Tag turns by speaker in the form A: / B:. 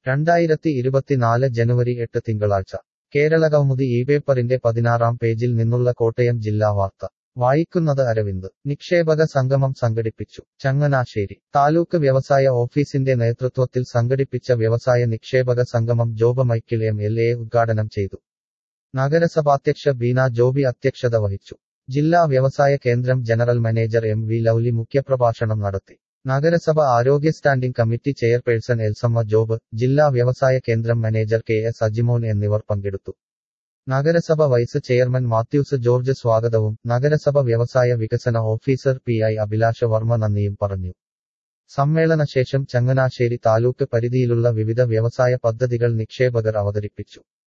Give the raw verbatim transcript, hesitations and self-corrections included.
A: രണ്ടായിരത്തി ഇരുപത്തിനാല് ജനുവരി എട്ട് തിങ്കളാഴ്ച കേരളകൗമുദി ഈ പേപ്പറിന്റെ പതിനാറാം പേജിൽ നിന്നുള്ള കോട്ടയം ജില്ലാ വാർത്ത വായിക്കുന്നത് അരവിന്ദ്. നിക്ഷേപക സംഗമം സംഘടിപ്പിച്ചു. ചങ്ങനാശ്ശേരി താലൂക്ക് വ്യവസായ ഓഫീസിന്റെ നേതൃത്വത്തിൽ സംഘടിപ്പിച്ച വ്യവസായ നിക്ഷേപക സംഗമം Job Michael M L A ഉദ്ഘാടനം ചെയ്തു. നഗരസഭാധ്യക്ഷ ബീന ജോബി അധ്യക്ഷത വഹിച്ചു. ജില്ലാ വ്യവസായ കേന്ദ്രം general manager M V Lovely മുഖ്യപ്രഭാഷണം നടത്തി. നഗരസഭ ആരോഗ്യ standing committee chairperson Elsamma Job, ജില്ലാ വ്യവസായ കേന്ദ്രം മാനേജർ കെ എസ് അജിമോൻ എന്നിവർ പങ്കെടുത്തു. നഗരസഭ വൈസ് ചെയർമാൻ മാത്യൂസ് ജോർജ് സ്വാഗതവും നഗരസഭ വ്യവസായ വികസന officer P I Abhilasha Varma നന്ദിയും പറഞ്ഞു. സമ്മേളനശേഷം ചങ്ങനാശ്ശേരി താലൂക്ക് പരിധിയിലുള്ള വിവിധ വ്യവസായ പദ്ധതികൾ നിക്ഷേപകർ അവതരിപ്പിച്ചു.